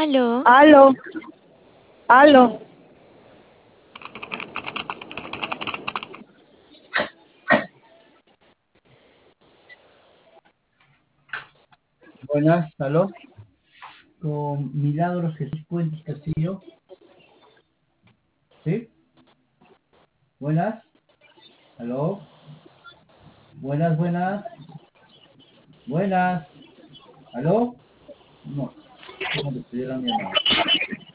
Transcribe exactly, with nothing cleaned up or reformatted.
Aló. Aló, aló. Buenas, aló. Con Milagros Jesús Puentes Castillo. ¿Sí? Buenas. Aló. Buenas, buenas. Buenas. ¿Aló? No. No me pidieron mi llamada.